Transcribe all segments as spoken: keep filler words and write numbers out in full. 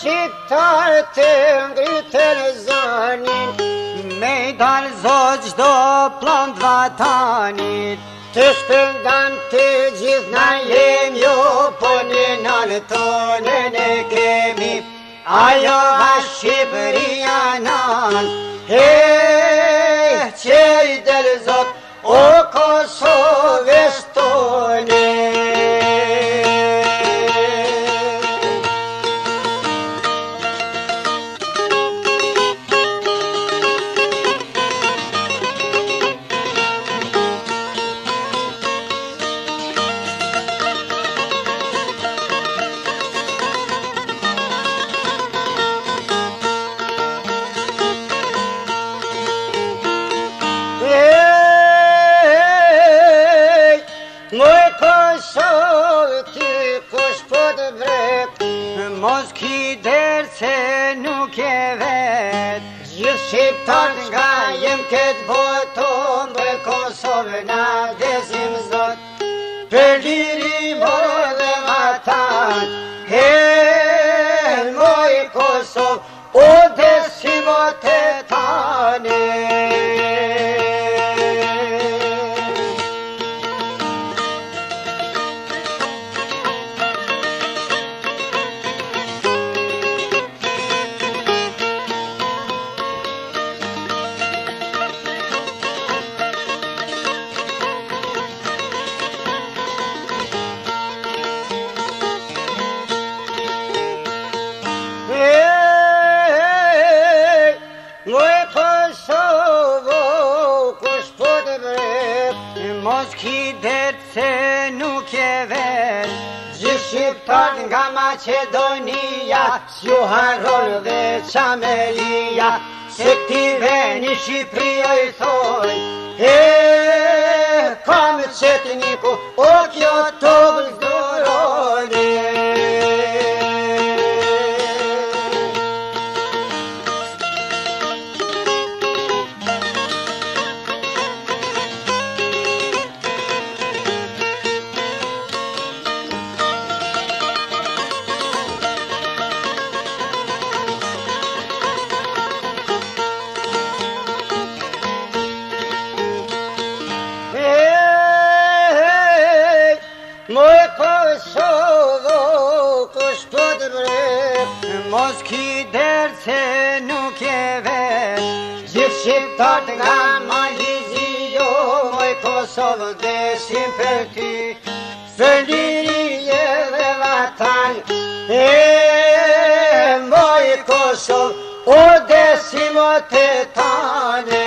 shqiptar të ngritën zonin, me i dal zot çdo plant vatanit. të shpëndan të gjithë na jem jo, po në nënë tonë ne kemi, ajo ha Shqipëria nan. He, që i del zot, o Kosovës tonë. Moj Kosovë ty kush po të vrep, Mos ki derë se nuk e vet. gjithë shqiptarët nga jem këtë boton, për Kosovë na desim zot, për liri mo dhe vatan. He, moj Kosovë, o desim o të tane. Mos ki derë se nuk e vet. Gjithë shqiptarët nga Macedonia, s'ju harron dhe Qamelia, se këti veni Shqipëria i thoi. E, kam qetniku, o kjo tokë zdoroni. Moj Kosovo, kush po të vrep, Mos ki derë se nuk e vet. gjithë shqiptarët nga Malizio, moj Kosovë desim për ty, për lirije dhe vatan. E, moj Kosovë, o desim o të tane.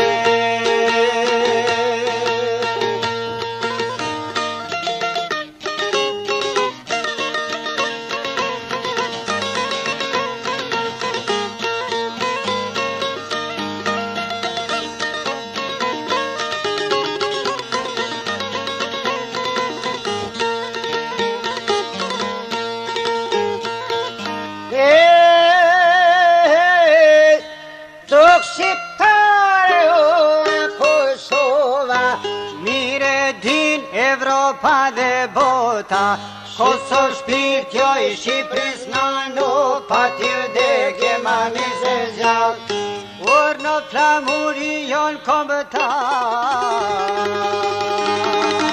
Tok shqiptare o Kosova, Mire din Evropa dhe bota, Kosovë shpirt kjo i Shqipëris nano, pa t'ju dhe kema mise zjallë. Or në flamuri jon kombëtar.